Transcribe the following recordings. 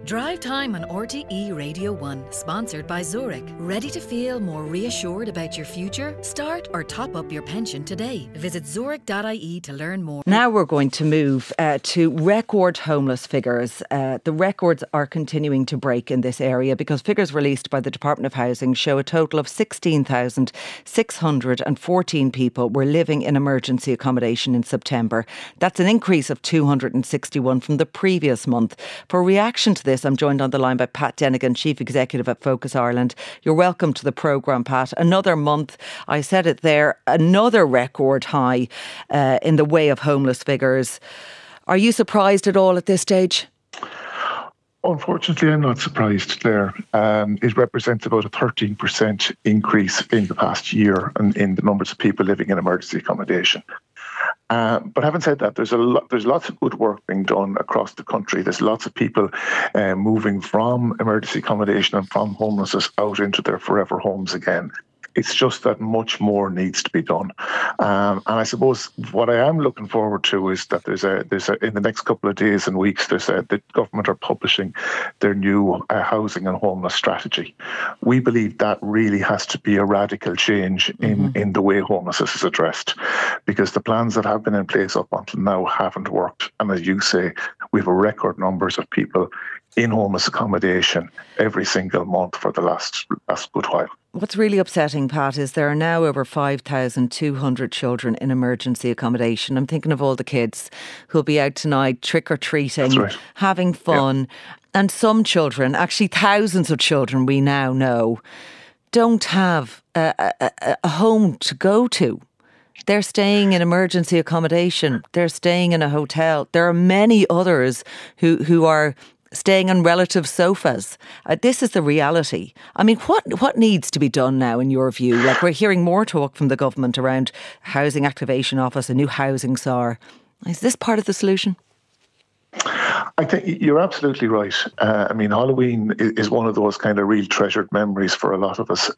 Drive Time on RTE Radio 1, sponsored by Zurich. Ready to feel more reassured about your future? Start or top up your pension today. Visit zurich.ie to learn more. Now we're going to move to record homeless figures. The records are continuing to break in this area because figures released by the Department of Housing show a total of 16,614 people were living in emergency accommodation in September. That's an increase of 261 from the previous month. For reaction to this, I'm joined on the line by Pat Denigan, Chief Executive at Focus Ireland. You're welcome to the programme, Pat. Another month, I said it there, another record high in the way of homeless figures. Are you surprised at all at this stage? Unfortunately, I'm not surprised there. It represents about a 13% increase in the past year in the numbers of people living in emergency accommodation. But having said that, there's lots of good work being done across the country. There's lots of people moving from emergency accommodation and from homelessness out into their forever homes again. It's just that much more needs to be done. And I suppose what I am looking forward to is that there's in the next couple of days and weeks, the government are publishing their new housing and homeless strategy. We believe that really has to be a radical change in the way homelessness is addressed, because the plans that have been in place up until now haven't worked. And as you say, we have a record numbers of people in homeless accommodation every single month for the last good while. What's really upsetting, Pat, is there are now over 5,200 children in emergency accommodation. I'm thinking of all the kids who'll be out tonight trick-or-treating, That's right, having fun. Yeah. And some children, actually thousands of children we now know, don't have a home to go to. They're staying in emergency accommodation. They're staying in a hotel. There are many others who are staying on relative sofas. This is the reality. I mean, what needs to be done now in your view? Like, we're hearing more talk from the government around Housing Activation Office, a new housing czar. Is this part of the solution? I think you're absolutely right. I mean, Halloween is one of those kind of real treasured memories for a lot of us.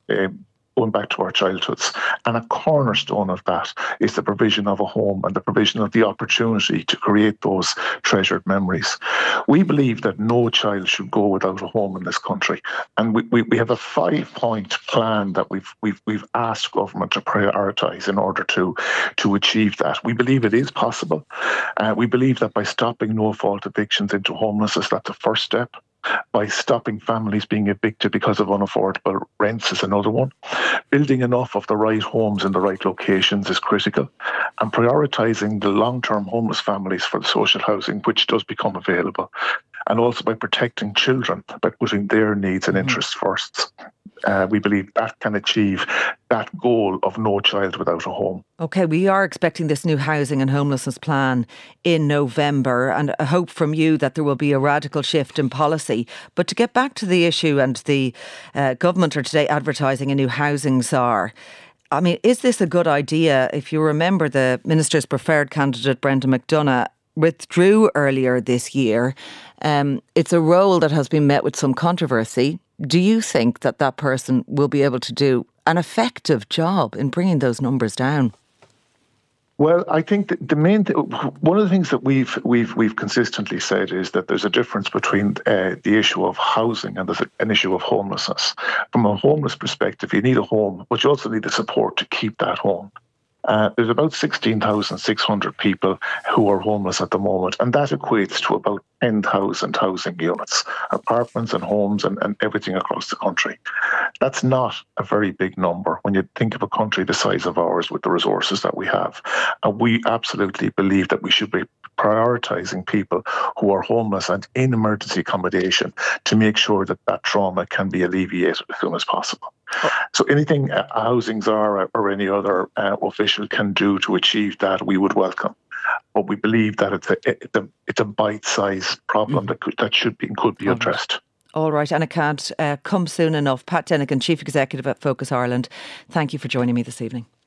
Going back to our childhoods. And a cornerstone of that is the provision of a home and the provision of the opportunity to create those treasured memories. We believe that no child should go without a home in this country. And we have a 5-point plan that we've asked government to prioritise in order to achieve that. We believe it is possible. We believe that by stopping no-fault evictions into homelessness, that's the first step. By stopping families being evicted because of unaffordable rents is another one. Building enough of the right homes in the right locations is critical. And prioritising the long-term homeless families for the social housing, which does become available. And also by protecting children, by putting their needs and interests first. We believe that can achieve that goal of no child without a home. OK, we are expecting this new housing and homelessness plan in November, and a hope from you that there will be a radical shift in policy. But to get back to the issue, and the government are today advertising a new housing czar. I mean, is this a good idea? If you remember, the Minister's preferred candidate, Brendan McDonagh, withdrew earlier this year. It's a role that has been met with some controversy. Do you think that person will be able to do an effective job in bringing those numbers down? Well, I think that one of the things that we've consistently said is that there's a difference between the issue of housing and there's an issue of homelessness. From a homeless perspective, you need a home, but you also need the support to keep that home. There's about 16,600 people who are homeless at the moment, and that equates to about 10,000 housing units, apartments and homes and everything across the country. That's not a very big number when you think of a country the size of ours with the resources that we have. And we absolutely believe that we should be prioritising people who are homeless and in emergency accommodation to make sure that that trauma can be alleviated as soon as possible. So anything a housing czar or any other official can do to achieve that, we would welcome. But we believe that it's a bite-sized problem that could be addressed. All right, and it can't come soon enough. Pat Denigan, Chief Executive at Focus Ireland, thank you for joining me this evening.